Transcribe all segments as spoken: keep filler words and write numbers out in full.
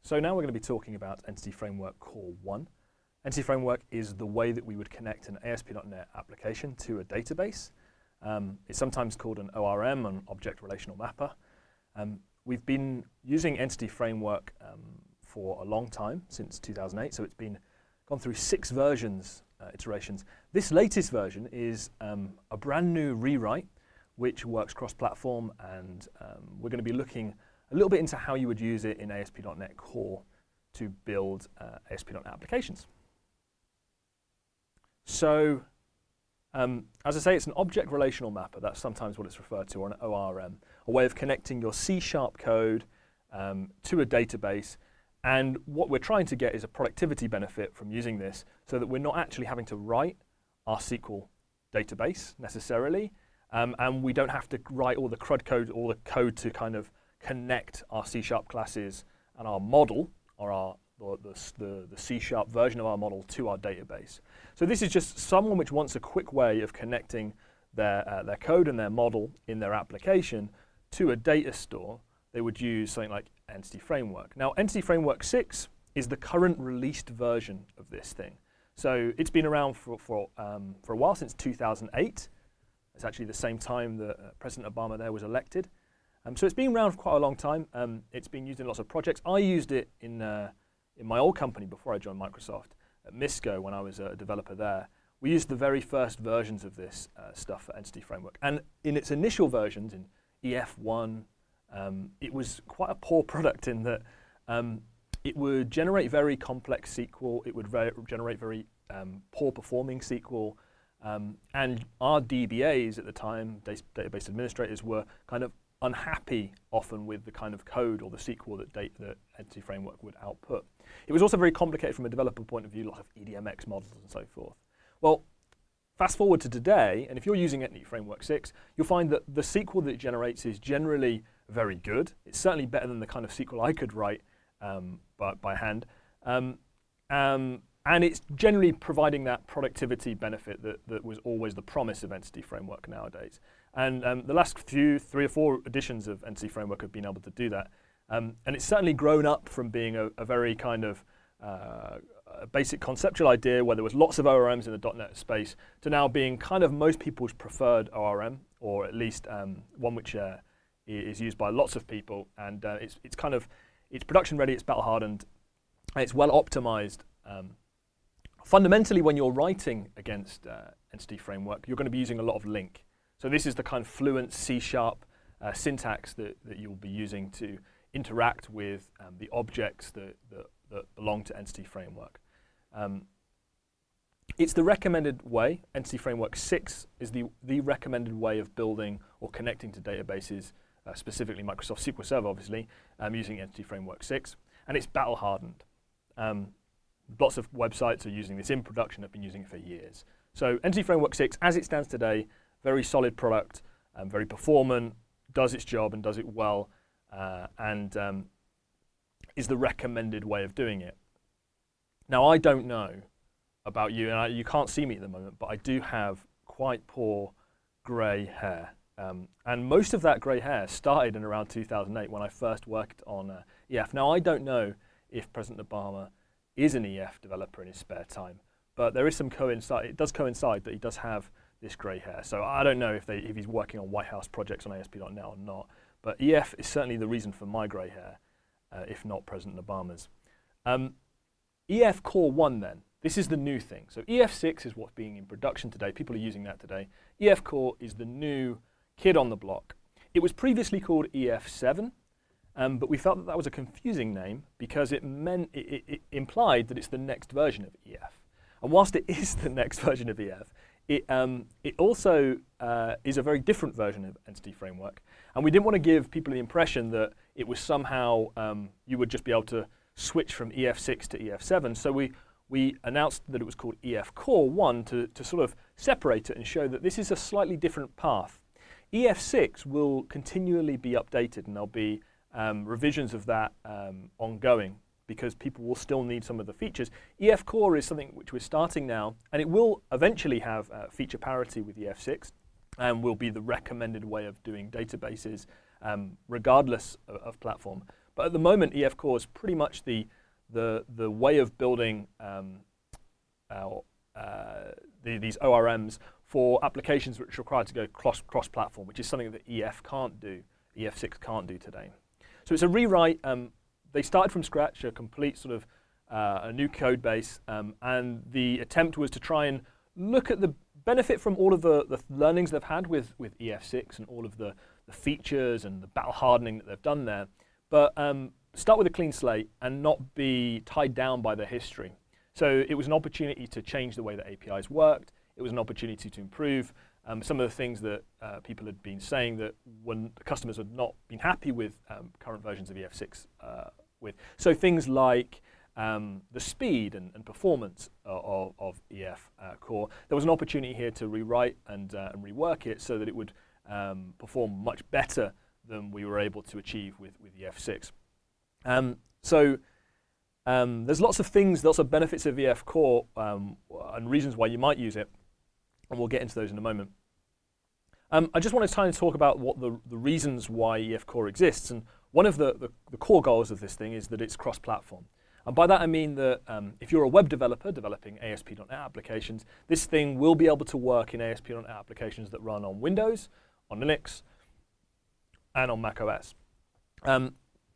So now we're going to be talking about Entity Framework Core one. Entity Framework is the way that we would connect an A S P dot net application to a database. Um, it's sometimes called an O R M, an Object Relational Mapper. Um, we've been using Entity Framework um, for a long time, since two thousand eight, so it's been gone through six versions, uh, iterations. This latest version is um, a brand new rewrite, which works cross-platform, and um, we're going to be looking a little bit into how you would use it in A S P dot net Core to build uh, A S P dot net applications. So, um, as I say, it's an object relational mapper. That's sometimes what it's referred to, or an O R M, a way of connecting your C sharp code um, to a database. And what we're trying to get is a productivity benefit from using this, so that we're not actually having to write our S Q L database necessarily, um, and we don't have to write all the CRUD code, all the code to kind of connect our C sharp classes and our model, or our the, the, the C sharp version of our model, to our database. So this is just someone which wants a quick way of connecting their, uh, their code and their model in their application to a data store. They would use something like Entity Framework. Now, Entity Framework six is the current released version of this thing. So it's been around for, for, um, for a while, since two thousand eight. It's actually the same time that uh, President Obama there was elected. Um, so it's been around for quite a long time. Um, it's been used in lots of projects. I used it in, uh, in my old company before I joined Microsoft, at Misco, when I was a developer there. We used the very first versions of this uh, stuff for Entity Framework. And in its initial versions, in E F one, um, it was quite a poor product in that um, it would generate very complex S Q L. It would re generate very um, poor performing S Q L. Um, and our D B As at the time, database administrators, were kind of unhappy often with the kind of code or the S Q L that, data, that Entity Framework would output. It was also very complicated from a developer point of view, lots of E D M X models and so forth. Well, fast forward to today, and if you're using Entity Framework six, you'll find that the S Q L that it generates is generally very good. It's certainly better than the kind of S Q L I could write um, by, by hand. Um, um, and it's generally providing that productivity benefit that, that was always the promise of Entity Framework nowadays. And um, the last few, three or four editions of Entity Framework have been able to do that. Um, and it's certainly grown up from being a, a very kind of uh, a basic conceptual idea where there was lots of O R Ms in the dot net space, to now being kind of most people's preferred O R M, or at least um, one which uh, is used by lots of people. And uh, it's, it's kind of, it's production ready, it's battle hardened, and it's well optimized. Um, fundamentally, when you're writing against uh, Entity Framework, you're going to be using a lot of LINQ. So this is the kind of fluent C sharp uh, syntax that, that you'll be using to interact with um, the objects that, that, that belong to Entity Framework. Um, it's the recommended way. Entity Framework six is the, the recommended way of building or connecting to databases, uh, specifically Microsoft S Q L Server, obviously, um, using Entity Framework six. And it's battle hardened. Um, lots of websites are using this in production, have been using it for years. So Entity Framework six, as it stands today, very solid product, um, very performant, does its job and does it well, uh, and um, is the recommended way of doing it. Now, I don't know about you, and I, you can't see me at the moment, but I do have quite poor grey hair. Um, and most of that grey hair started in around two thousand eight when I first worked on uh, E F. Now, I don't know if President Obama is an E F developer in his spare time, but there is some coincide, it does coincide that he does have this grey hair. So I don't know if, they, if he's working on White House projects on A S P dot net or not, but E F is certainly the reason for my grey hair, uh, if not President Obama's. Um, E F Core one then, this is the new thing. So E F six is what's being in production today. People are using that today. E F Core is the new kid on the block. It was previously called E F seven, um, but we felt that that was a confusing name because it meant it, it, it implied that it's the next version of E F. And whilst it is the next version of E F, It, um, it also uh, is a very different version of Entity Framework. And we didn't want to give people the impression that it was somehow um, you would just be able to switch from E F six to E F seven. So we, we announced that it was called E F Core one to, to sort of separate it and show that this is a slightly different path. E F six will continually be updated, and there'll be um, revisions of that um, ongoing, because people will still need some of the features. E F Core is something which we're starting now, and it will eventually have uh, feature parity with E F six, and will be the recommended way of doing databases, um, regardless of, of platform. But at the moment, E F Core is pretty much the the the way of building um, our, uh, the, these O R Ms for applications which are required to go cross cross platform, which is something that E F can't do, E F six can't do today. So it's a rewrite. Um, they started from scratch, a complete sort of uh, a new code base, um, and the attempt was to try and look at the benefit from all of the, the learnings they've had with, with E F six and all of the, the features and the battle hardening that they've done there, but um, start with a clean slate and not be tied down by their history. So it was an opportunity to change the way that A P Is worked. It was an opportunity to improve um, some of the things that uh, people had been saying that when customers had not been happy with um, current versions of E F six uh, with. So things like um, the speed and, and performance of, of E F uh, Core. There was an opportunity here to rewrite and, uh, and rework it so that it would um, perform much better than we were able to achieve with, with E F six. Um, so um, there's lots of things, lots of benefits of E F Core um, and reasons why you might use it, and we'll get into those in a moment. Um, I just want to try and talk about what the, the reasons why E F Core exists, and one of the, the, the core goals of this thing is that it's cross-platform. And by that I mean that um, if you're a web developer developing A S P dot net applications, this thing will be able to work in A S P dot net applications that run on Windows, on Linux, and on Mac O S. Um,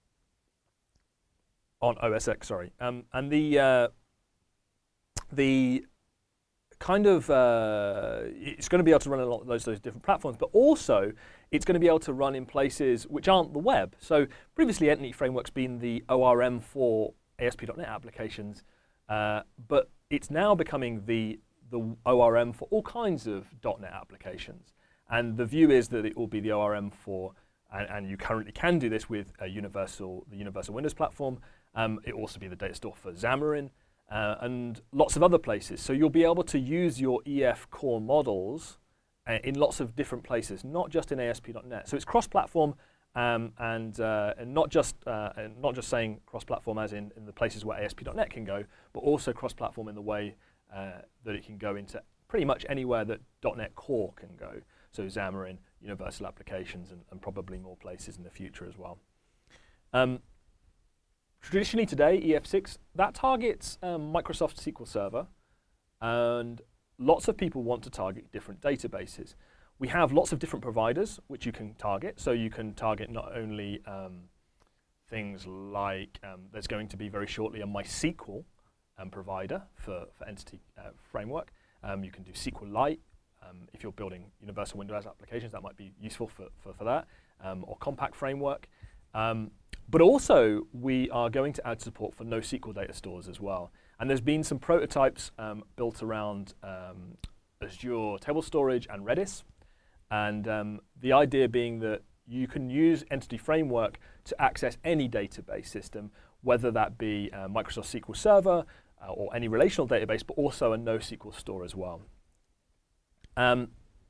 on O S X, sorry. Um, and the uh, the kind of, uh, it's going to be able to run on a lot of those, those different platforms, but also it's going to be able to run in places which aren't the web. So previously Entity Framework's been the O R M for A S P dot net applications, uh, but it's now becoming the, the O R M for all kinds of .NET applications. And the view is that it will be the O R M for, and, and you currently can do this with a universal, the Universal Windows Platform. Um, it will also be the data store for Xamarin uh, and lots of other places. So you'll be able to use your E F Core models uh, in lots of different places, not just in A S P dot net. So it's cross-platform. Um, and, uh, and not just uh, and not just saying cross-platform as in, in the places where A S P dot net can go, but also cross-platform in the way uh, that it can go into pretty much anywhere that .NET Core can go. So Xamarin, Universal Applications, and, and probably more places in the future as well. Um, traditionally today, E F six, that targets um, Microsoft S Q L Server, and lots of people want to target different databases. We have lots of different providers which you can target. So you can target not only um, things like, um, there's going to be very shortly a MySQL um, provider for, for Entity uh, Framework. Um, you can do SQLite. Um, if you're building Universal Windows applications, that might be useful for, for, for that, um, or Compact Framework. Um, but also, we are going to add support for NoSQL data stores as well. And there's been some prototypes um, built around um, Azure Table Storage and Redis. And um, the idea being that you can use Entity Framework to access any database system, whether that be uh, Microsoft S Q L Server uh, or any relational database, but also a NoSQL store as well. Um,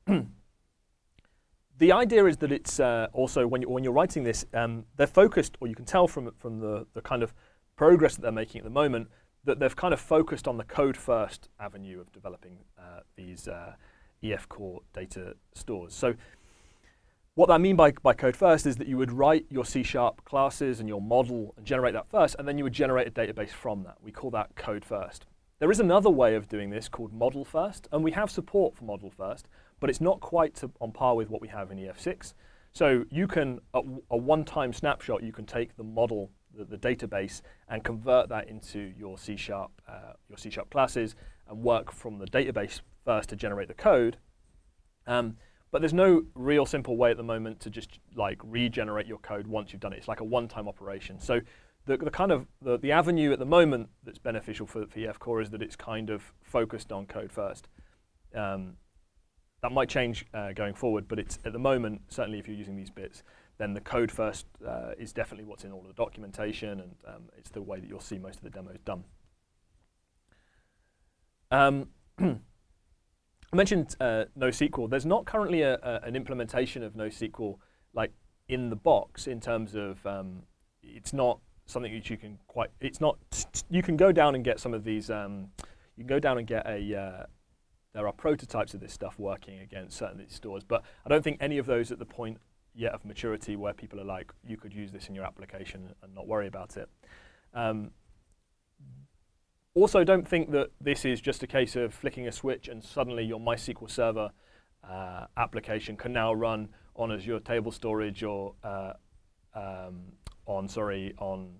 the idea is that it's uh, also, when, you, when you're writing this, um, they're focused, or you can tell from, from the, the kind of progress that they're making at the moment, that they've kind of focused on the code-first avenue of developing uh, these uh, E F Core data stores. So what I mean by, by code first is that you would write your C sharp classes and your model and generate that first, and then you would generate a database from that. We call that code first. There is another way of doing this called model first, and we have support for model first, but it's not quite to, on par with what we have in E F six. So you can, at a one-time snapshot, you can take the model, the, the database, and convert that into your C sharp, uh, your C sharp classes, and work from the database first to generate the code. Um, but there's no real simple way at the moment to just like regenerate your code once you've done it. It's like a one-time operation. So the, the kind of the, the avenue at the moment that's beneficial for, for E F Core is that it's kind of focused on code first. Um, that might change uh, going forward, but it's at the moment, certainly if you're using these bits, then the code first uh, is definitely what's in all of the documentation, and um, it's the way that you'll see most of the demos done. Um, I mentioned uh, NoSQL. There's not currently a, a, an implementation of NoSQL like in the box in terms of um, it's not something that you can quite. It's not. You can go down and get some of these. Um, you can go down and get a. Uh, there are prototypes of this stuff working against certain of these stores, but I don't think any of those at the point yet of maturity where people are like, you could use this in your application and not worry about it. Um, also, don't think that this is just a case of flicking a switch and suddenly your MySQL Server uh, application can now run on Azure Table Storage or uh, um, on, sorry, on,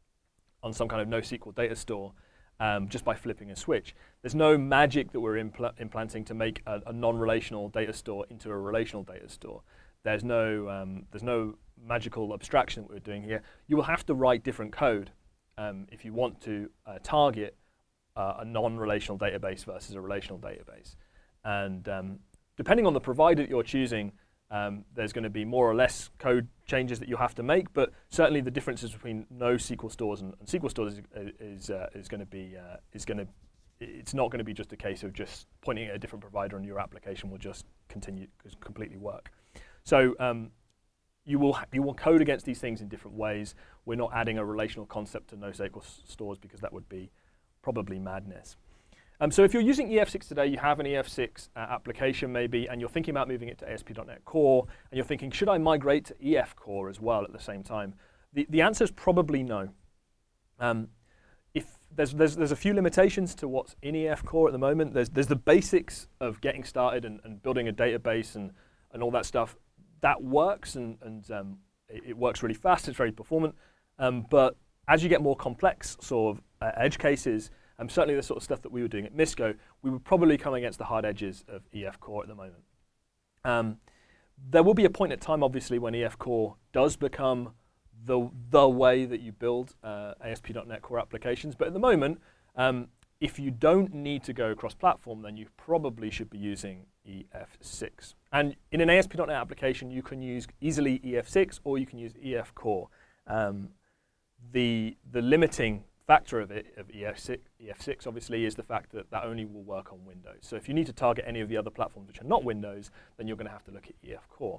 on some kind of NoSQL data store. Um, just by flipping a switch. There's no magic that we're impl implanting to make a, a non-relational data store into a relational data store. There's no, um, there's no magical abstraction that we're doing here. You will have to write different code um, if you want to uh, target uh, a non-relational database versus a relational database. And um, depending on the provider that you're choosing, Um, there's going to be more or less code changes that you have to make, but certainly the differences between NoSQL stores and, and S Q L stores is is, uh, is going to be uh, is going to it's not going to be just a case of just pointing at a different provider and your application will just continue completely work. So um, you will you will code against these things in different ways. We're not adding a relational concept to NoSQL stores because that would be probably madness. Um, so if you're using E F six today, you have an E F six uh, application maybe, and you're thinking about moving it to A S P dot NET Core, and you're thinking, should I migrate to E F Core as well at the same time? The, the answer is probably no. Um, if there's, there's, there's a few limitations to what's in E F Core at the moment. There's, there's the basics of getting started and, and building a database and, and all that stuff. That works, and, and um, it, it works really fast. It's very performant. Um, but as you get more complex sort of uh, edge cases, Um, certainly the sort of stuff that we were doing at Misco, we would probably come against the hard edges of E F Core at the moment. Um, there will be a point in time, obviously, when E F Core does become the, the way that you build uh, A S P dot NET Core applications. But at the moment, um, if you don't need to go cross-platform, then you probably should be using E F six. And in an A S P dot NET application, you can use easily E F six or you can use E F Core. Um, the, the limiting factor of it, of E F six, E F six obviously, is the fact that that only will work on Windows. So if you need to target any of the other platforms which are not Windows, then you're going to have to look at E F Core.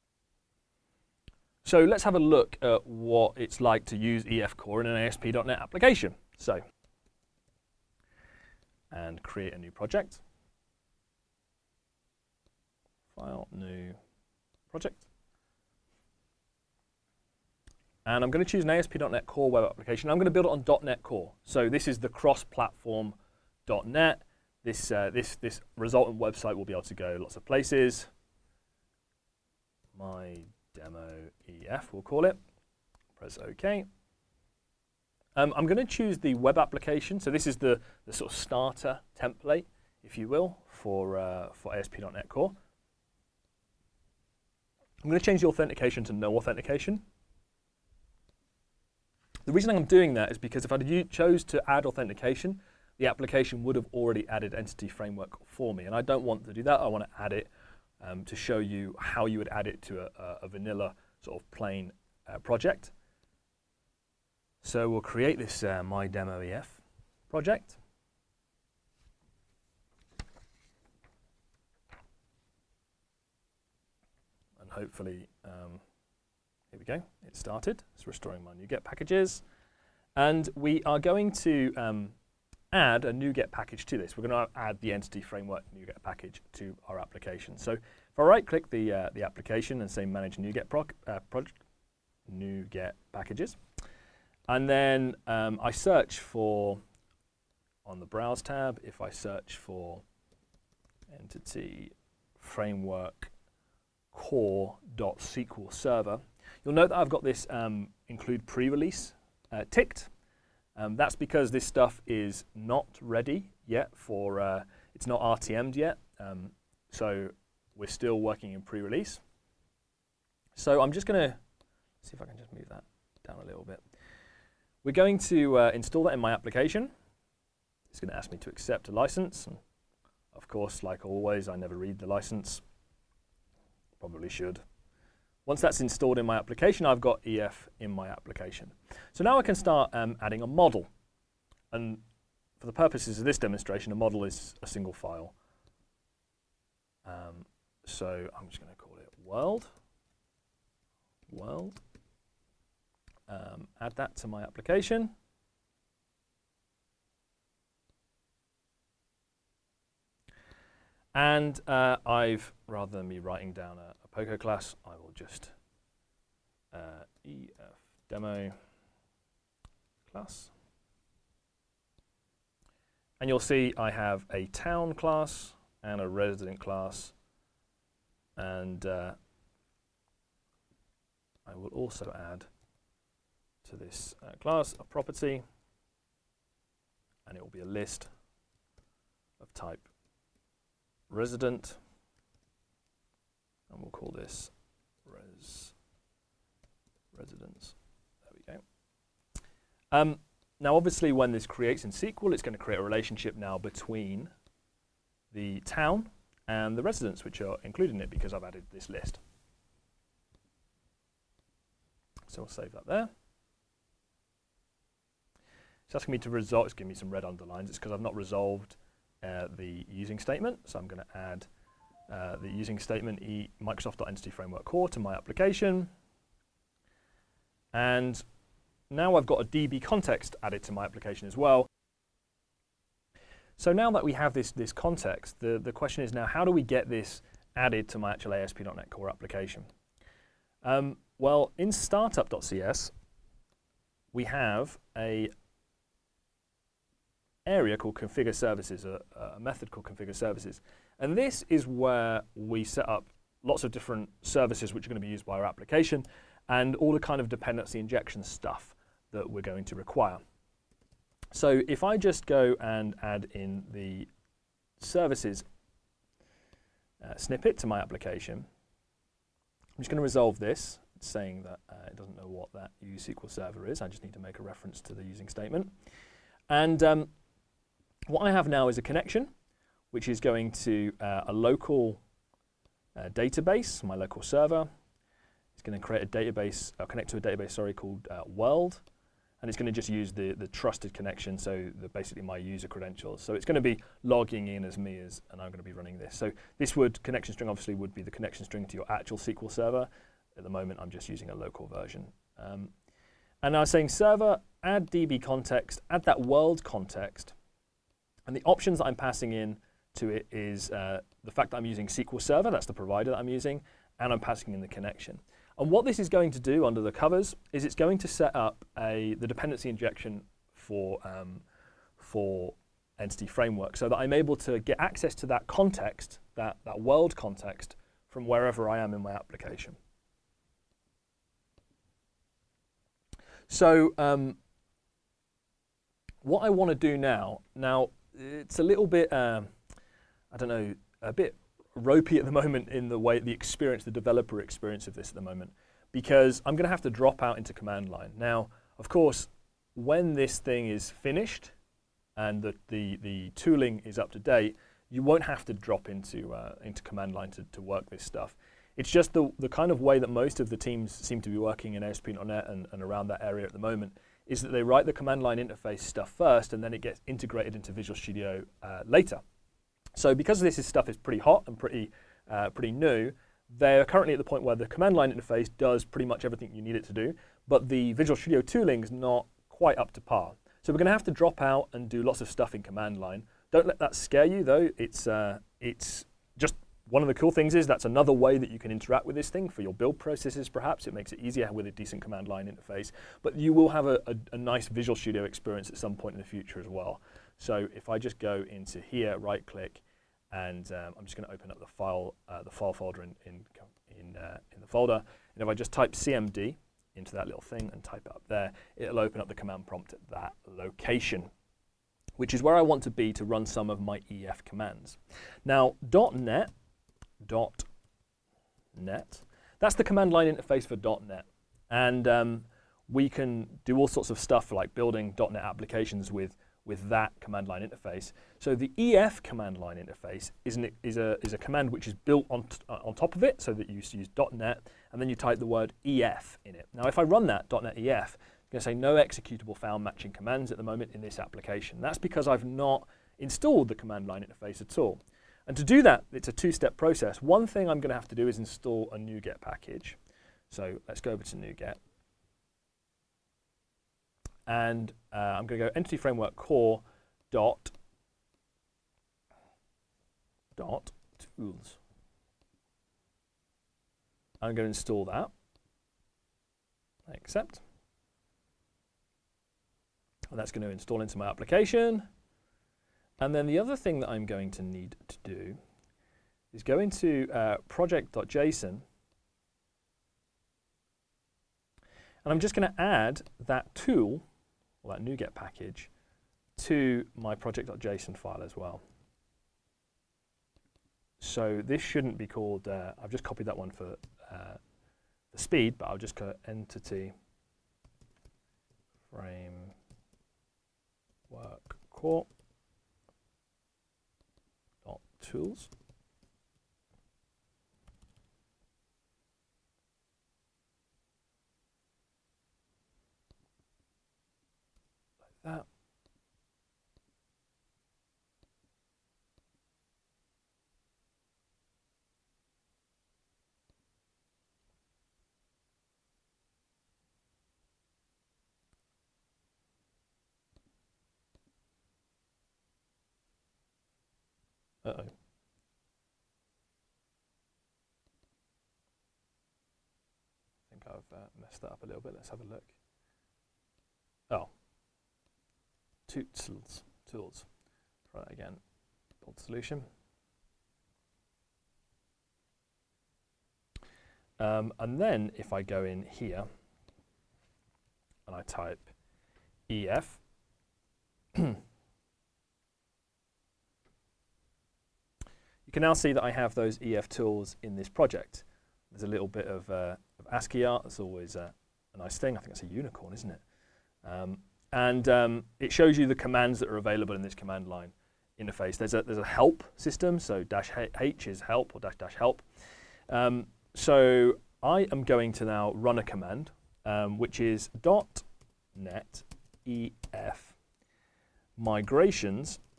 So let's have a look at what it's like to use E F Core in an A S P dot NET application. So, and create a new project. File, new project. And I'm going to choose an A S P dot NET Core web application. I'm going to build it on .NET Core. So this is the cross-platform .NET. This, uh, this, this resultant website will be able to go lots of places. My demo E F, we'll call it. Press OK. Um, I'm going to choose the web application. So this is the, the sort of starter template, if you will, for, uh, for A S P dot NET Core. I'm going to change the authentication to no authentication. The reason I'm doing that is because if I chose to add authentication, the application would have already added Entity Framework for me. And I don't want to do that. I want to add it um, to show you how you would add it to a, a vanilla sort of plain uh, project. So we'll create this uh, My Demo E F project. And hopefully, um, here we go, it started. It's restoring my NuGet packages. And we are going to um, add a NuGet package to this. We're going to add the Entity Framework NuGet package to our application. So if I right-click the, uh, the application and say Manage NuGet proc uh, project, NuGet packages, and then um, I search for, on the Browse tab, if I search for Entity Framework core.sql server, you'll note that I've got this um, include pre-release uh, ticked. Um, that's because this stuff is not ready yet for, uh, it's not R T M'd yet. Um, so we're still working in pre-release. So I'm just going to see if I can just move that down a little bit. We're going to uh, install that in my application. It's going to ask me to accept a license. And of course, like always, I never read the license. Probably should. Once that's installed in my application, I've got E F in my application. So now I can start um, adding a model. And for the purposes of this demonstration, a model is a single file. Um, so I'm just going to call it world. World. Um, add that to my application. And uh, I've, rather than me writing down a, a Poco class, I will just uh, E F demo class. And you'll see I have a town class and a resident class. And uh, I will also add to this uh, class a property, and it will be a list of type resident, and we'll call this res residence. There we go. Um, now, obviously, when this creates in S Q L, it's going to create a relationship now between the town and the residents, which are included in it because I've added this list. So we'll save that there. It's asking me to resolve, it's giving me some red underlines. It's because I've not resolved uh, the using statement. So I'm going to add uh, the using statement e Microsoft.Entity Framework Core to my application. And now I've got a D B context added to my application as well. So now that we have this, this context, the, the question is now, how do we get this added to my actual A S P dot NET Core application? Um, well, in startup.cs, we have a area called configure services, a, a method called configure services. And this is where we set up lots of different services which are going to be used by our application and all the kind of dependency injection stuff that we're going to require. So if I just go and add in the services uh, snippet to my application, I'm just going to resolve this. It's saying that uh, it doesn't know what that use S Q L server is. I just need to make a reference to the using statement. And um, what I have now is a connection, which is going to uh, a local uh, database, my local server. It's going to create a database, uh, connect to a database, sorry, called uh, world. And it's going to just use the, the trusted connection, so the, basically my user credentials. So it's going to be logging in as me, as, and I'm going to be running this. So this would connection string obviously would be the connection string to your actual S Q L server. At the moment, I'm just using a local version. Um, and now I'm saying server, add D B context, add that world context. And the options that I'm passing in to it is uh, the fact that I'm using S Q L Server, that's the provider that I'm using, and I'm passing in the connection. And what this is going to do under the covers is it's going to set up a, the dependency injection for, um, for Entity Framework so that I'm able to get access to that context, that, that world context, from wherever I am in my application. So um, what I want to do now, now it's a little bit, um, I don't know, a bit ropey at the moment in the way, the experience, the developer experience of this at the moment, because I'm going to have to drop out into command line. Now, of course, when this thing is finished and the, the, the tooling is up to date, you won't have to drop into, uh, into command line to, to work this stuff. It's just the, the kind of way that most of the teams seem to be working in A S P dot NET and, and around that area at the moment, is that they write the command line interface stuff first and then it gets integrated into Visual Studio uh, later. So because this is stuff is pretty hot and pretty, uh, pretty new, they're currently at the point where the command line interface does pretty much everything you need it to do, but the Visual Studio tooling is not quite up to par. So we're going to have to drop out and do lots of stuff in command line. Don't let that scare you, though. It's, uh, it's just one of the cool things is that's another way that you can interact with this thing for your build processes, perhaps. It makes it easier with a decent command line interface. But you will have a, a, a nice Visual Studio experience at some point in the future as well. So if I just go into here, right-click, and um, I'm just going to open up the file, uh, the file folder in in in, uh, in the folder. And if I just type C M D into that little thing and type it up there, it'll open up the command prompt at that location, which is where I want to be to run some of my E F commands. Now, .NET, .NET, that's the command line interface for .NET, and um, we can do all sorts of stuff like building .NET applications with with that command line interface. So the E F command line interface is, an, is, a, is a command which is built on, t uh, on top of it, so that you use .NET, and then you type the word E F in it. Now if I run that, .NET E F, I'm going to say no executable file matching commands at the moment in this application. That's because I've not installed the command line interface at all. And to do that, it's a two-step process. One thing I'm going to have to do is install a NuGet package. So let's go over to NuGet. And uh, I'm going to go Entity Framework Core dot, dot tools. I'm going to install that. Accept. And that's going to install into my application. And then the other thing that I'm going to need to do is go into uh, project.json. And I'm just going to add that tool, or that NuGet package, to my project.json file as well. So this shouldn't be called, uh, I've just copied that one for uh, the speed, but I'll just go entity framework core dot tools. Like that. Uh-oh. I think I've uh, messed that up a little bit. Let's have a look. Oh. Tools. Tools. Try that again. Build solution. Um, and then if I go in here and I type E F, you can now see that I have those E F tools in this project. There's a little bit of, uh, of ASCII art. That's always uh, a nice thing. I think it's a unicorn, isn't it? Um, and um, it shows you the commands that are available in this command line interface. There's a, there's a help system, so dash H is help, or dash dash help. Um, so I am going to now run a command, um, which is .NET E F migrations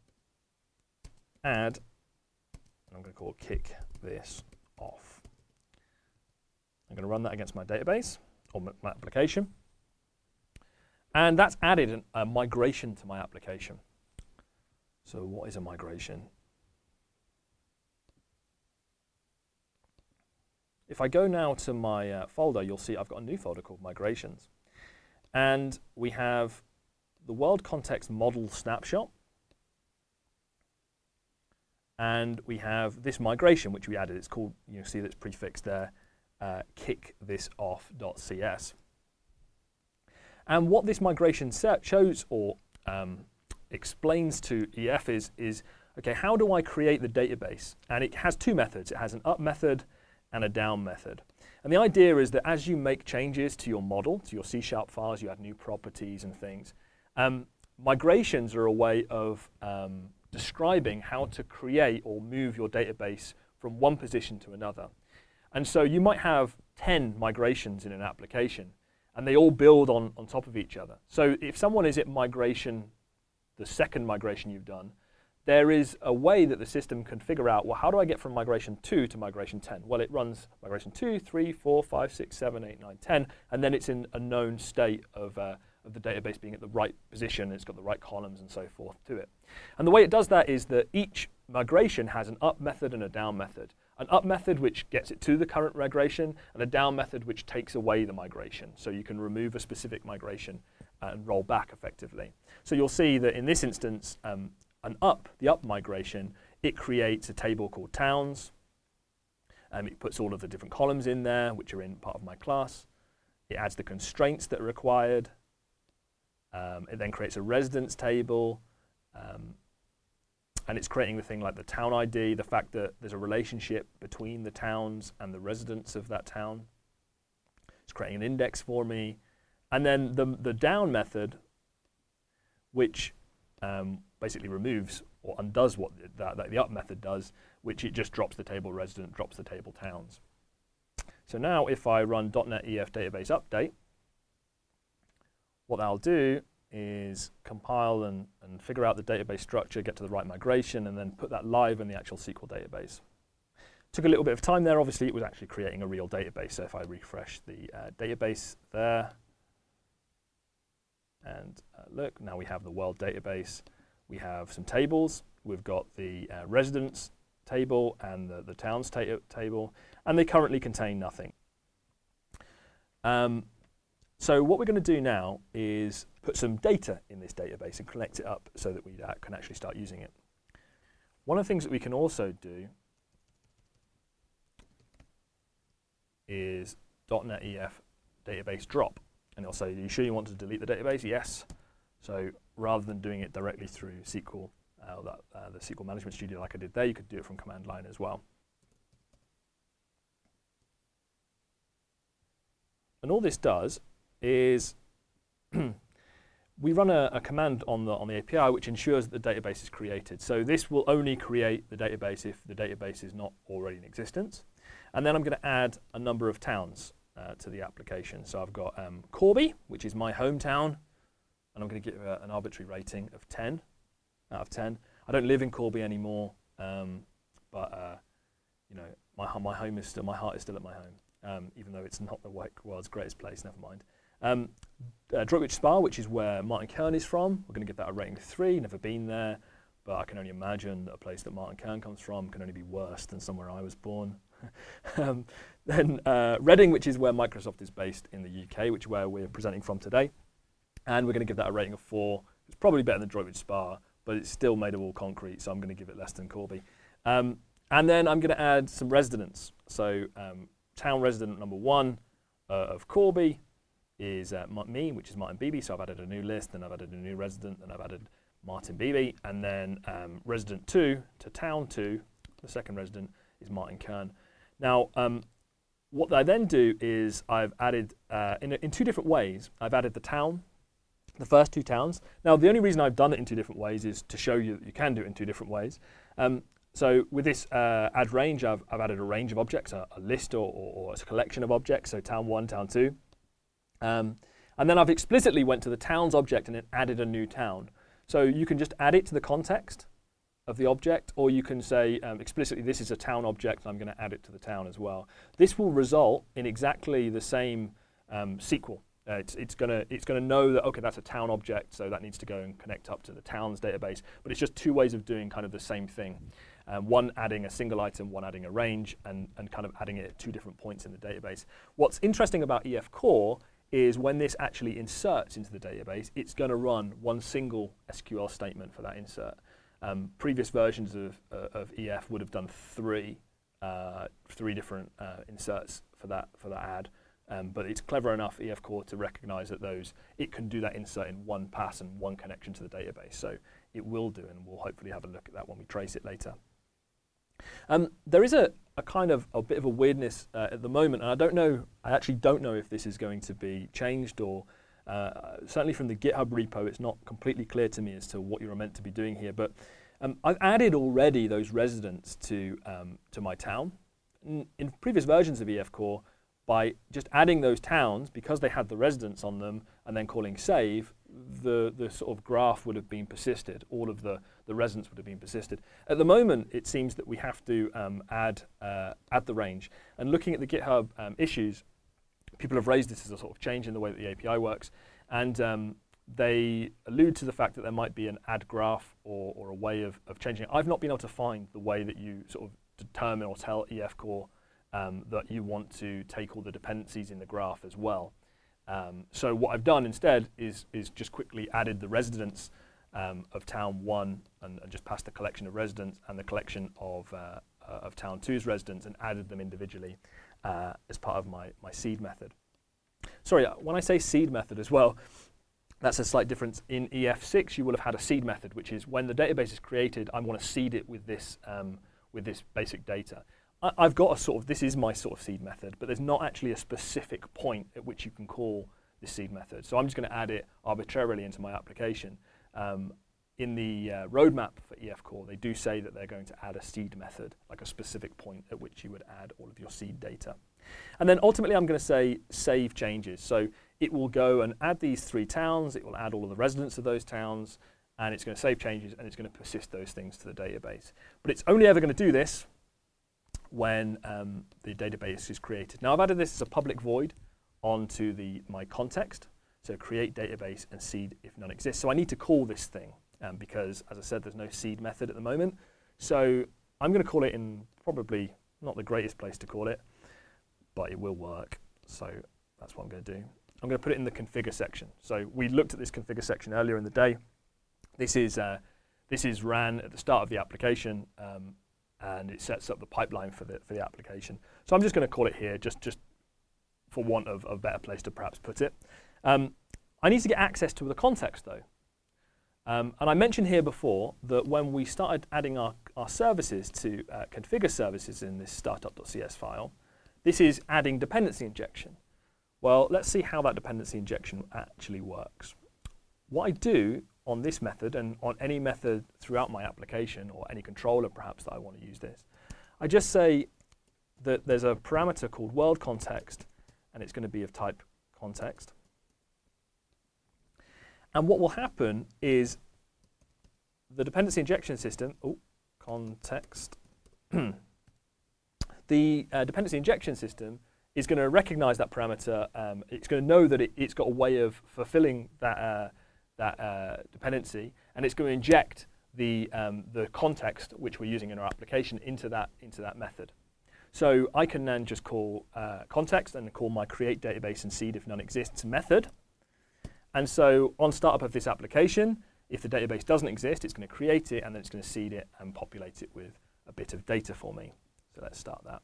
add, I'm going to call kick this off. I'm going to run that against my database or my application. And that's added an, a migration to my application. So what is a migration? If I go now to my uh, folder, you'll see I've got a new folder called migrations. And we have the world context model snapshot. And we have this migration, which we added. It's called, you see that's prefixed there, uh, kickthisoff.cs. And what this migration set shows or um, explains to E F is, is, okay, how do I create the database? And it has two methods. It has an up method and a down method. And the idea is that as you make changes to your model, to your C sharp files, you add new properties and things, um, migrations are a way of um, describing how to create or move your database from one position to another. And so you might have ten migrations in an application, and they all build on, on top of each other. So if someone is at migration, the second migration you've done, there is a way that the system can figure out, well, how do I get from migration two to migration ten? Well, it runs migration two, three, four, five, six, seven, eight, nine, ten, and then it's in a known state of, uh, of the database being at the right position, it's got the right columns and so forth to it. And the way it does that is that each migration has an up method and a down method. An up method which gets it to the current migration, and a down method which takes away the migration. So you can remove a specific migration and roll back effectively. So you'll see that in this instance, um, an up, the up migration, it creates a table called towns. Um, it puts all of the different columns in there, which are in part of my class. It adds the constraints that are required. Um, it then creates a residence table. Um, and it's creating the thing like the town I D, the fact that there's a relationship between the towns and the residents of that town. It's creating an index for me. And then the, the down method, which um, basically removes or undoes what the, that, that the up method does, which it just drops the table resident, drops the table towns. So now if I run .NET E F database update, what I'll do is compile and, and figure out the database structure, get to the right migration, and then put that live in the actual S Q L database. Took a little bit of time there. Obviously, it was actually creating a real database. So if I refresh the uh, database there, and uh, look, now we have the world database. We have some tables. We've got the uh, residents table and the, the towns ta table, and they currently contain nothing. Um, So what we're going to do now is put some data in this database and connect it up so that we uh, can actually start using it. One of the things that we can also do is .NET E F database drop. And it'll say, are you sure you want to delete the database? Yes. So rather than doing it directly through S Q L, uh, that, uh, the S Q L Management Studio like I did there, you could do it from command line as well. And all this does is we run a, a command on the, on the A P I which ensures that the database is created. So this will only create the database if the database is not already in existence. And then I'm going to add a number of towns uh, to the application. So I've got um, Corby, which is my hometown, and I'm going to give uh, an arbitrary rating of ten out of ten. I don't live in Corby anymore, um, but uh, you know, my my home is still, my heart is still at my home, um, even though it's not the world's greatest place. Never mind. Um, uh, Droitwich Spa, which is where Martin Kern is from, we're going to give that a rating of three. Never been there, but I can only imagine that a place that Martin Kern comes from can only be worse than somewhere I was born. um, then uh, Reading, which is where Microsoft is based in the U K, which is where we're presenting from today, and we're going to give that a rating of four. It's probably better than Droitwich Spa, but it's still made of all concrete, so I'm going to give it less than Corby. Um, and then I'm going to add some residents. So um, town resident number one uh, of Corby is uh, me, which is Martin Beebe. So I've added a new list, and I've added a new resident, and I've added Martin Beebe. And then um, resident two to town two, the second resident, is Martin Kern. Now, um, what I then do is I've added, uh, in, in two different ways, I've added the town, the first two towns. Now, the only reason I've done it in two different ways is to show you that you can do it in two different ways. Um, so with this uh, add range, I've, I've added a range of objects, a, a list or, or, or a collection of objects, so town one, town two. Um, and then I've explicitly went to the towns object and then added a new town. So you can just add it to the context of the object, or you can say um, explicitly this is a town object and I'm going to add it to the town as well. This will result in exactly the same um, S Q L. Uh, it's it's going to it's going to know that, okay, that's a town object, so that needs to go and connect up to the towns database. But it's just two ways of doing kind of the same thing. Um, one adding a single item, one adding a range, and, and kind of adding it at two different points in the database. What's interesting about E F Core is when this actually inserts into the database, it's going to run one single S Q L statement for that insert. Um, previous versions of, uh, of E F would have done three, uh, three different uh, inserts for that for that add, um, but it's clever enough, E F Core, to recognize that those it can do that insert in one pass and one connection to the database. So it will do, and we'll hopefully have a look at that when we trace it later. Um, there is a, a kind of a bit of a weirdness uh, at the moment, and I don't know. I actually don't know if this is going to be changed or. Uh, certainly from the GitHub repo, it's not completely clear to me as to what you're meant to be doing here. But um, I've added already those residents to um, to my town. In, in previous versions of E F Core, by just adding those towns, because they had the residents on them, and then calling save, the the sort of graph would have been persisted. All of the the residents would have been persisted. At the moment, it seems that we have to um, add uh, add the range. And looking at the GitHub um, issues, people have raised this as a sort of change in the way that the A P I works, and um, they allude to the fact that there might be an add graph or, or a way of, of changing it. I've not been able to find the way that you sort of determine or tell E F Core um, that you want to take all the dependencies in the graph as well. Um, so what I've done instead is, is just quickly added the residents um, of town one and, and just passed the collection of residents and the collection of, uh, uh, of town two's residents and added them individually. Uh, as part of my, my seed method. Sorry, when I say seed method as well, that's a slight difference. In E F six, you will have had a seed method, which is when the database is created, I want to seed it with this, um, with this basic data. I, I've got a sort of, this is my sort of seed method, but there's not actually a specific point at which you can call this seed method. So I'm just going to add it arbitrarily into my application. Um, In the uh, roadmap for E F Core, they do say that they're going to add a seed method, like a specific point at which you would add all of your seed data. And then ultimately, I'm going to say save changes. So it will go and add these three towns, it will add all of the residents of those towns, and it's going to save changes, and it's going to persist those things to the database. But it's only ever going to do this when um, the database is created. Now, I've added this as a public void onto the my context, so create database and seed if none exists. So I need to call this thing. Um, because, as I said, there's no seed method at the moment. So I'm going to call it in probably not the greatest place to call it, but it will work. So that's what I'm going to do. I'm going to put it in the configure section. So we looked at this configure section earlier in the day. This is, uh, this is ran at the start of the application, um, and it sets up the pipeline for the, for the application. So I'm just going to call it here, just, just for want of, of a better place to perhaps put it. Um, I need to get access to the context, though. Um, and I mentioned here before that when we started adding our, our services to uh, configure services in this startup.cs file, this is adding dependency injection. Well, let's see how that dependency injection actually works. What I do on this method and on any method throughout my application, or any controller perhaps that I want to use this, I just say that there's a parameter called world context, and it's going to be of type context. And what will happen is the dependency injection system, oh, context, the uh, dependency injection system is going to recognize that parameter. Um, it's going to know that it, it's got a way of fulfilling that, uh, that uh, dependency, and it's going to inject the, um, the context which we're using in our application into that, into that method. So I can then just call uh, context and call my create database and seed if none exists method. And so on startup of this application, if the database doesn't exist, it's going to create it, and then it's going to seed it and populate it with a bit of data for me. So let's start that.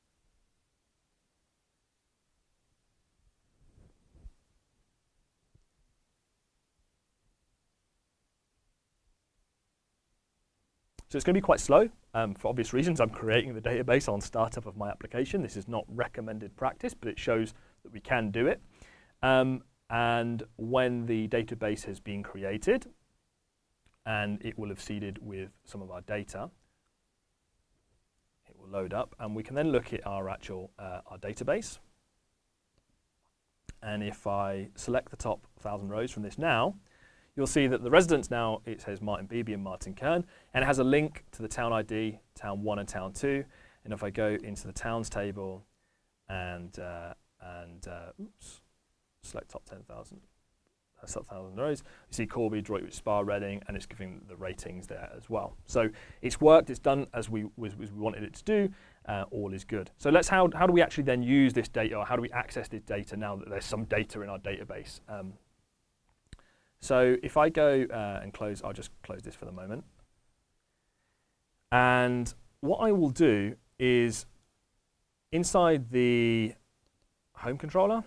So it's going to be quite slow um, for obvious reasons. I'm creating the database on startup of my application. This is not recommended practice, but it shows that we can do it. Um, And when the database has been created, and it will have seeded with some of our data, it will load up, and we can then look at our actual uh, our database. And if I select the top one thousand rows from this now, you'll see that the residents now, it says Martin Beebe and Martin Kern, and it has a link to the town I D, town one and town two. And if I go into the towns table and, uh, and uh, oops, select top ten thousand, uh, top one thousand rows, you see Corby, Droitwich Spa, Reading, and it's giving the ratings there as well. So it's worked, it's done as we, as we wanted it to do, uh, all is good. So let's, how, how do we actually then use this data, or how do we access this data now that there's some data in our database? Um, so if I go uh, and close, I'll just close this for the moment. And what I will do is inside the home controller,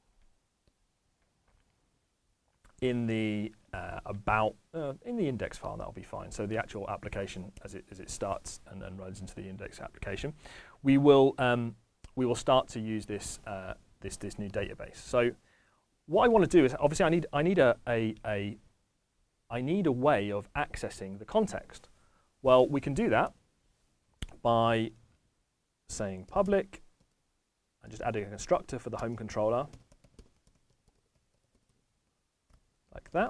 in the uh, about uh, in the index file, that'll be fine. So the actual application as it as it starts and then runs into the index application, we will um, we will start to use this uh, this this new database. So what I want to do is, obviously I need I need a a, a I need a way of accessing the context. Well, we can do that by saying public and just adding a constructor for the home controller. Like that.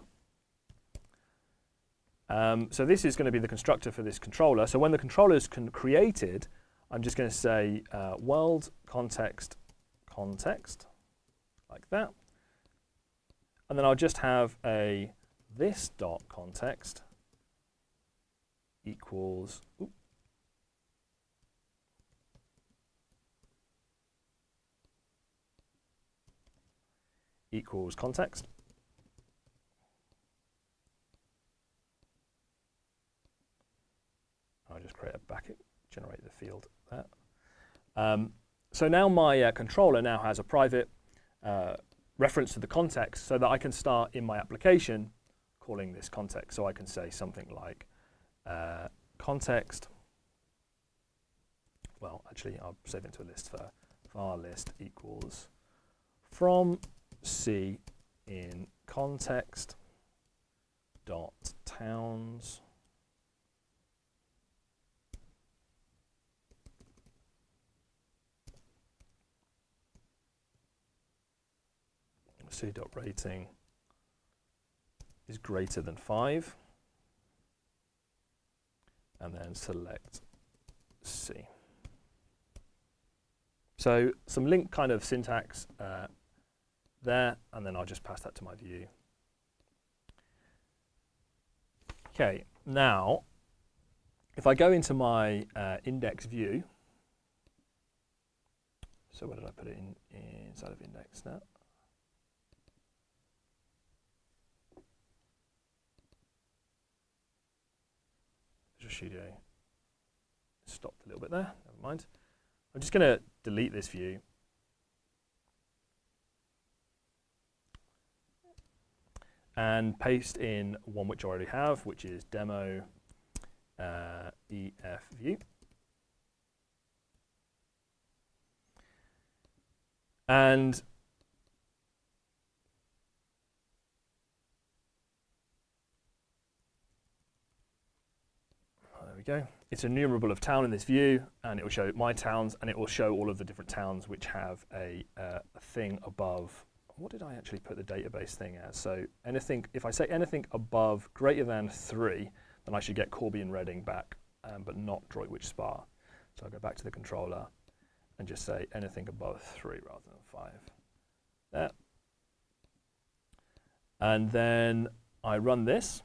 Um, so this is going to be the constructor for this controller. So when the controller is con created, I'm just going to say uh, world context context, like that. And then I'll just have a this dot context equals oops, equals context. I'll just create a bucket, generate the field there. Um, so now my uh, controller now has a private uh, reference to the context, so that I can start in my application calling this context. So I can say something like uh, context, well, actually I'll save it to a list for var list equals from C in context dot towns C dot rating is greater than five, and then select C. So some link kind of syntax uh, there, and then I'll just pass that to my view. Okay, now if I go into my uh, index view, so where did I put it in inside of index now? Studio stopped a little bit there, never mind. I'm just going to delete this view. And paste in one which I already have, which is demo uh, E F view. And there we go. It's enumerable of town in this view, and it will show my towns, and it will show all of the different towns which have a, uh, a thing above. What did I actually put the database thing as? So anything, if I say anything above greater than three, then I should get Corby and Reading back, um, but not Droitwich Spa. So I'll go back to the controller and just say anything above three rather than five. There. And then I run this.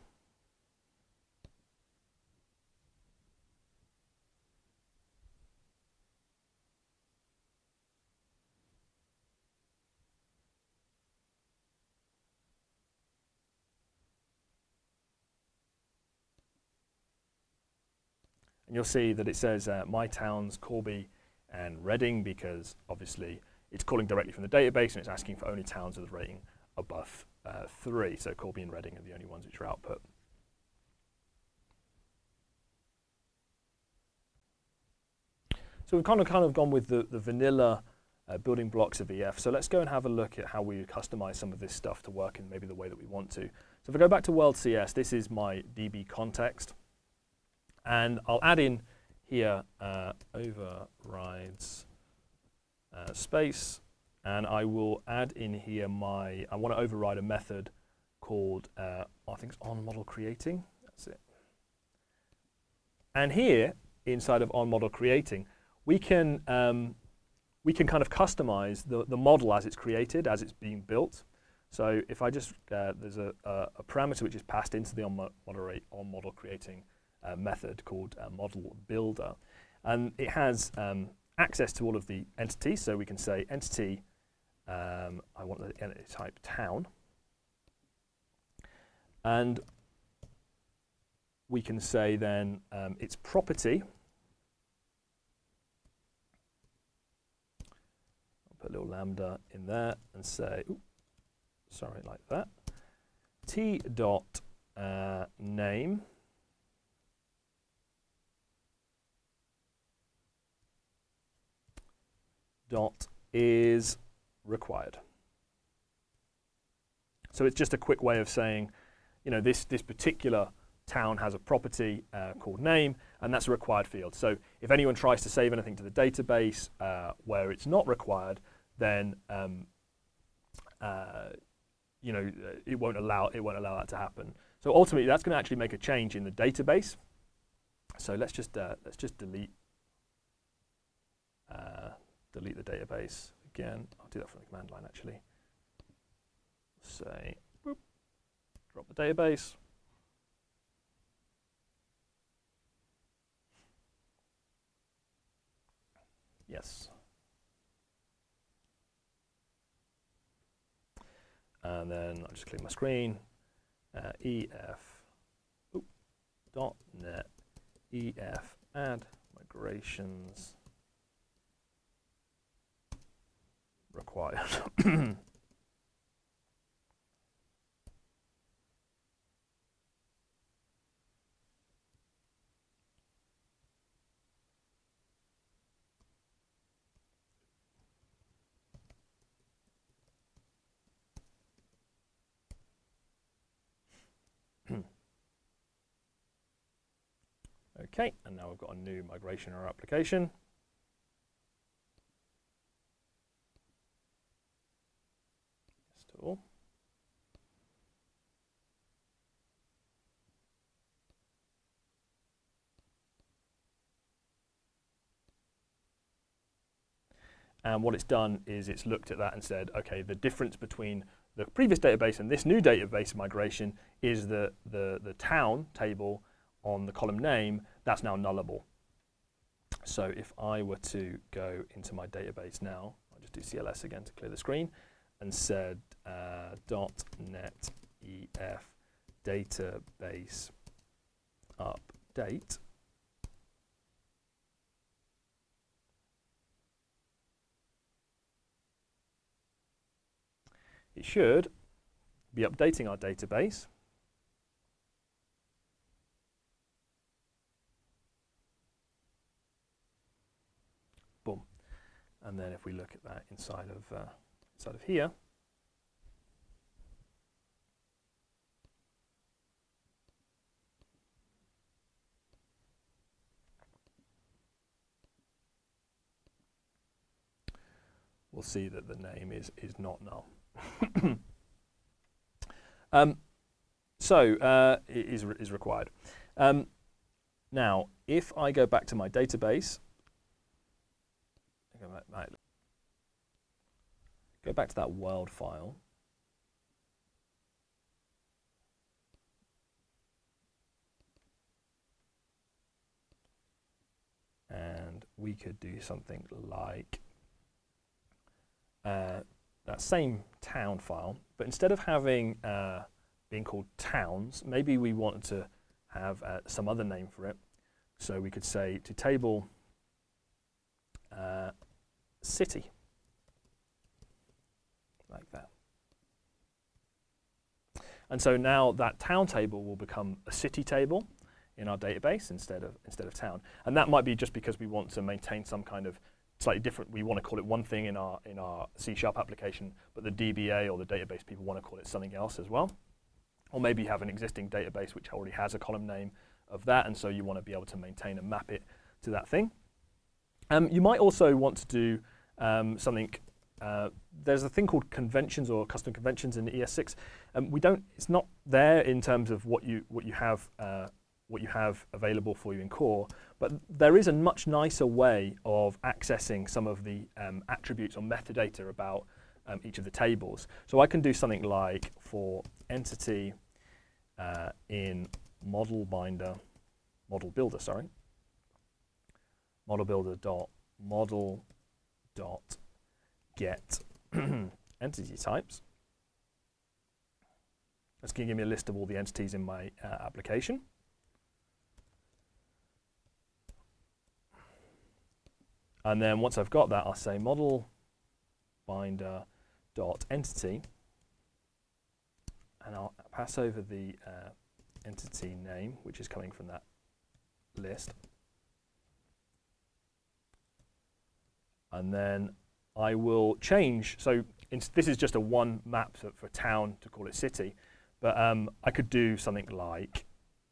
And you'll see that it says uh, my towns, Corby and Reading, because obviously it's calling directly from the database and it's asking for only towns with a rating above uh, three. So Corby and Reading are the only ones which are output. So we've kind of kind of gone with the, the vanilla uh, building blocks of E F. So let's go and have a look at how we customize some of this stuff to work in maybe the way that we want to. So if I go back to World C S, this is my D B context. And I'll add in here uh, overrides uh, space, and I will add in here my, I want to override a method called, uh, I think it's on model creating, that's it. And here, inside of on model creating, we can, um, we can kind of customize the, the model as it's created, as it's being built. So if I just, uh, there's a, a, a parameter which is passed into the on, mo moderate, on model creating Uh, method called uh, model builder, and it has um, access to all of the entities. So we can say entity, um, I want the entity type town, and we can say then um, its property. I'll put a little lambda in there and say, ooh, sorry, like that. T dot uh, name. Dot is required. So it's just a quick way of saying, you know, this, this particular town has a property uh, called name, and that's a required field. So if anyone tries to save anything to the database uh, where it's not required, then um, uh, you know, it won't allow it won't allow that to happen. So ultimately, that's going to actually make a change in the database. So let's just uh, let's just delete. Uh, delete the database again. I'll do that from the command line actually. Say, boop, drop the database. Yes. And then I'll just clear my screen. Uh, E F, oop, dot net, E F, add migrations. Required. Okay, and now we've got a new migration or application. Tool. And what it's done is it's looked at that and said, okay, the difference between the previous database and this new database migration is the, the, the town table on the column name, that's now nullable. So if I were to go into my database now, I'll just do C L S again to clear the screen, and said uh, .NET E F database update, it should be updating our database. Boom. And then if we look at that inside of, uh, inside of here, we'll see that the name is, is not null. um, so uh, it is, re is required. Um, now, if I go back to my database, go back, right, go back to that world file, and we could do something like Uh, that same town file, but instead of having uh, being called towns, maybe we wanted to have uh, some other name for it. So we could say to table uh, city, like that. And so now that town table will become a city table in our database instead of instead of town. And that might be just because we want to maintain some kind of slightly different, we want to call it one thing in our in our C sharp application, but the D B A or the database people want to call it something else as well. Or maybe you have an existing database which already has a column name of that, and so you want to be able to maintain and map it to that thing. Um, you might also want to do um, something, uh, there's a thing called conventions or custom conventions in the E S six. Um, we don't, it's not there in terms of what you, what you have uh, what you have available for you in core, but there is a much nicer way of accessing some of the um, attributes or metadata about um, each of the tables. So I can do something like for entity uh, in model binder, model builder, sorry, model builder dot model dot get entity types. That's going to give me a list of all the entities in my uh, application. And then once I've got that, I'll say model binder dot entity, and I'll pass over the uh, entity name, which is coming from that list. And then I will change. So this is just a one map for, for town to call it city, but um, I could do something like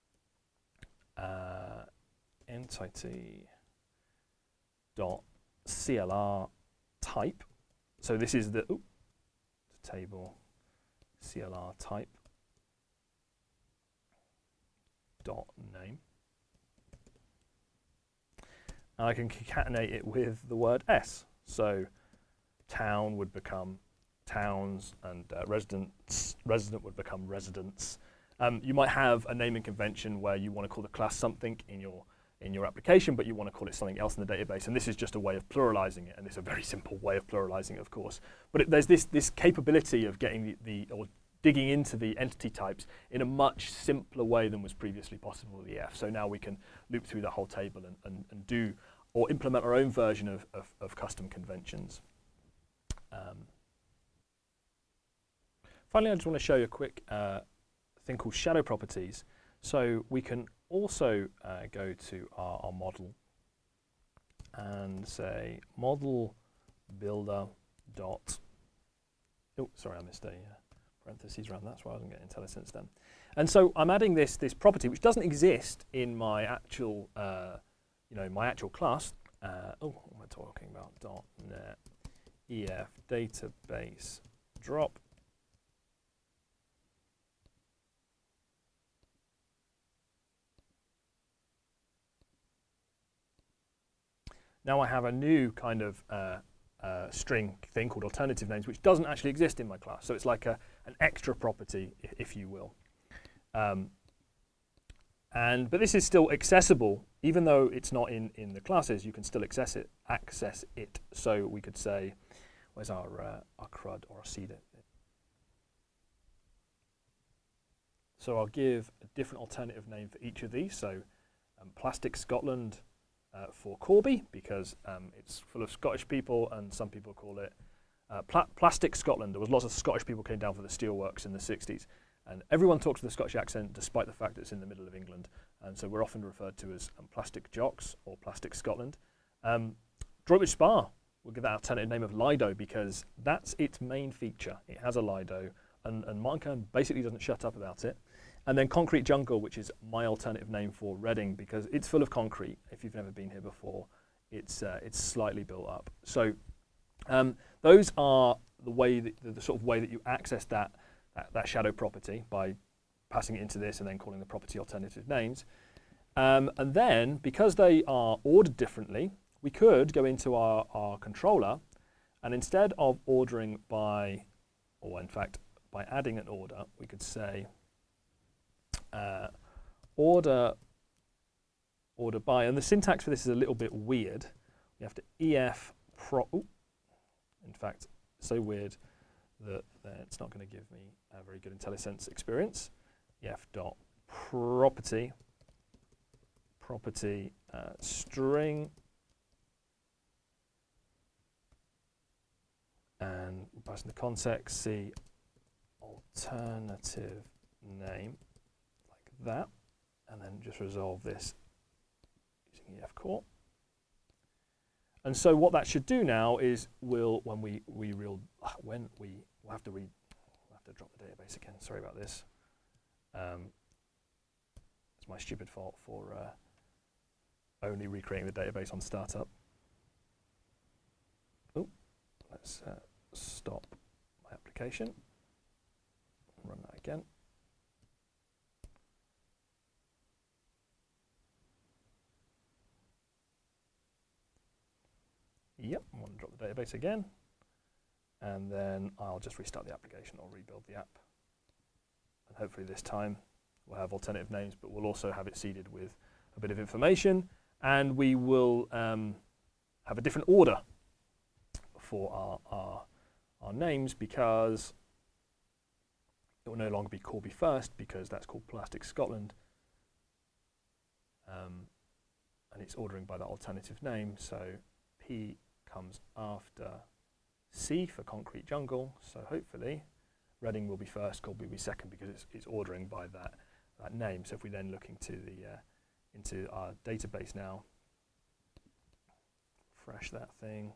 uh, entity dot C L R type. So this is the ooh, table C L R type dot name. And I can concatenate it with the word S. So town would become towns, and uh, residents, resident would become residents. Um, you might have a naming convention where you want to call the class something in your in your application, but you want to call it something else in the database, and this is just a way of pluralizing it, and it's a very simple way of pluralizing it, of course. But it, there's this this capability of getting the, the or digging into the entity types in a much simpler way than was previously possible with E F. So now we can loop through the whole table and, and, and do or implement our own version of, of, of custom conventions. Um, finally, I just want to show you a quick uh, thing called shadow properties. So we can also uh, go to our, our model and say model builder dot, oh, sorry, I missed a uh, parentheses around that, that's why I wasn't getting IntelliSense then. And so I'm adding this, this property, which doesn't exist in my actual, uh, you know, my actual class. Uh, oh, what am I talking about? .NET E F database drop. Now I have a new kind of uh, uh, string thing called alternative names, which doesn't actually exist in my class. So it's like a, an extra property, if, if you will. Um, and but this is still accessible, even though it's not in, in the classes. You can still access it. Access it. So we could say, where's our uh, our C R U D or our C D? So I'll give a different alternative name for each of these. So um, Plastic Scotland. Uh, for Corby, because um, it's full of Scottish people, and some people call it Uh, Pla Plastic Scotland. There was lots of Scottish people came down for the steelworks in the sixties, and everyone talks with a Scottish accent despite the fact that it's in the middle of England, and so we're often referred to as um, Plastic Jocks or Plastic Scotland. Um, Droitwich Spa, we'll give that alternative name of Lido because that's its main feature. It has a Lido, and, and Martin Kern basically doesn't shut up about it. And then Concrete Jungle, which is my alternative name for Reading because it's full of concrete. If you've never been here before, it's, uh, it's slightly built up. So um, those are the way that, the, the sort of way that you access that, that, that shadow property by passing it into this and then calling the property alternative names. Um, and then, because they are ordered differently, we could go into our, our controller and instead of ordering by, or in fact, by adding an order, we could say uh, order, order by, and the syntax for this is a little bit weird. We have to ef pro, ooh, in fact, so weird that, that it's not going to give me a very good IntelliSense experience. ef dot property, property uh, string, and pass in the context, see alternative name, like that, and then just resolve this using E F core. And so what that should do now is we'll, when we, we real, when we, we'll have to read, we'll have to drop the database again, sorry about this. Um, it's my stupid fault for uh, only recreating the database on startup. Oh, let's uh, stop my application, run that again. Yep, I want to drop the database again, and then I'll just restart the application or rebuild the app. And hopefully this time we'll have alternative names, but we'll also have it seeded with a bit of information, and we will um, have a different order for our, our, our names because it will no longer be Corby first because that's called Plastic Scotland. Um, and it's ordering by that alternative name, so P comes after C for Concrete Jungle, so hopefully Reading will be first, Corby will be second because it's, it's ordering by that, that name. So if we then look into, the, uh, into our database now, refresh that thing,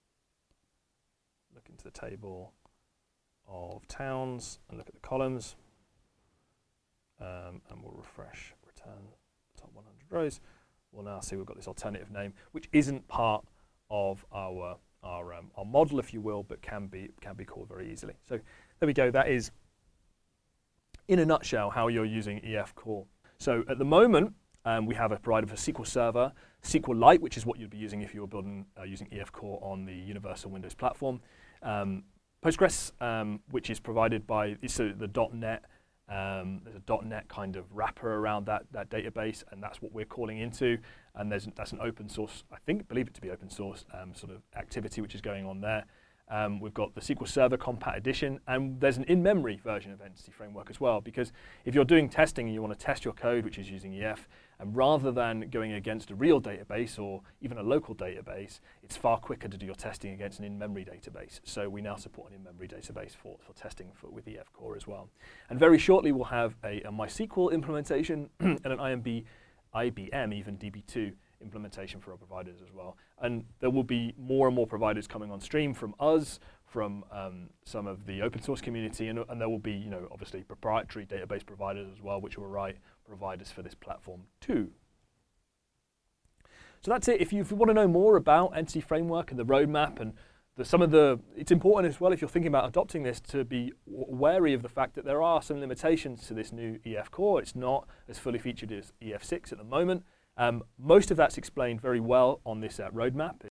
look into the table of towns and look at the columns, um, and we'll refresh, return the top one hundred rows. We'll now see we've got this alternative name, which isn't part of our our, um, our model, if you will, but can be can be called very easily. So there we go. That is, in a nutshell, how you're using E F Core. So at the moment, um, we have a provider for S Q L Server, SQLite, which is what you'd be using if you were building uh, using E F Core on the Universal Windows platform. Um, Postgres, um, which is provided by so the .NET. Um, there's a .NET kind of wrapper around that, that database, and that's what we're calling into. And there's, that's an open source, I think, believe it to be open source um, sort of activity which is going on there. Um, we've got the S Q L Server Compat Edition, and there's an in-memory version of Entity Framework as well, because if you're doing testing and you want to test your code, which is using E F, and rather than going against a real database or even a local database, it's far quicker to do your testing against an in-memory database. So we now support an in-memory database for, for testing for, with E F Core as well. And very shortly we'll have a, a MySQL implementation and an I M B, I B M, even D B two implementation for our providers as well. And there will be more and more providers coming on stream from us, from um, some of the open source community, and, and there will be, you know, obviously proprietary database providers as well, which will write providers for this platform too. So that's it. If you, if you want to know more about Entity Framework and the roadmap and the, some of the, it's important as well if you're thinking about adopting this to be wary of the fact that there are some limitations to this new E F Core. It's not as fully featured as E F six at the moment. Um, most of that's explained very well on this uh, roadmap.